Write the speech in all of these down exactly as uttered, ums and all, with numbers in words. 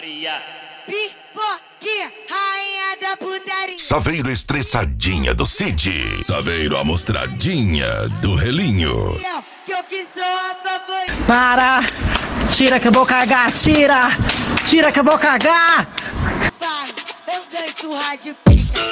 Pipoquinha, rainha da putaria. Saveiro estressadinha do Cid. Saveiro amostradinha do Relinho. Que eu que sou a favorita. Para! Tira que eu vou cagar, tira! Tira que eu vou cagar! Para, eu danço rádio pica.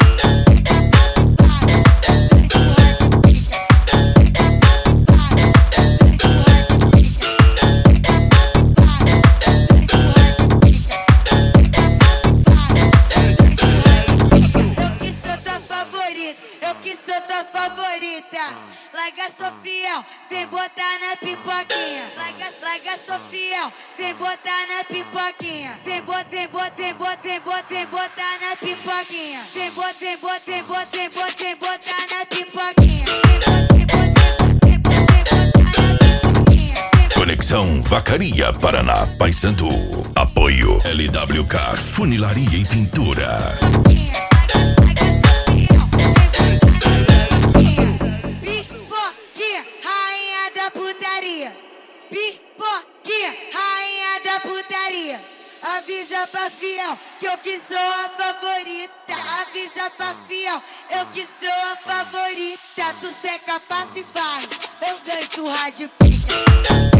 Eu que sou tua favorita. Larga sou fiel, vem botar na pipoquinha. Larga, larga sou fiel, vem botar na pipoquinha. Vem bot, vem bot, vem bot, vem bot, vem botar na pipoquinha. Vem bot, vem bot, vem bot, vem bot, vem botar na pipoquinha. Vem bot, vem bot, vem bot, vem bot, vem botar na pipoquinha. Conexão Vacaria, Paraná, Paysandu. Apoio L W Car, Funilaria e Pintura. Pipoquinha, rainha da putaria. Avisa pra fiel que eu que sou a favorita. Avisa pra fiel, eu que sou a favorita. Tu seca, passa e vai. Eu danço rádio pica.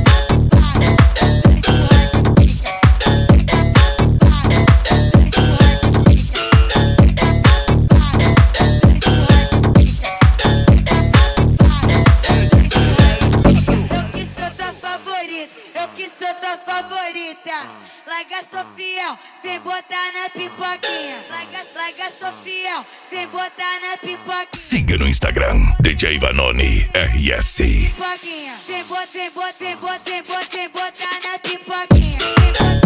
Eu que sou tua favorita. Larga sou fiel, vem botar na pipoquinha. Larga, larga sou fiel, vem botar na pipoquinha. Siga no Instagram, D J Vanoni R S. Pipoquinha, vem botar, vem botar, vem botar, vem botar na pipoquinha.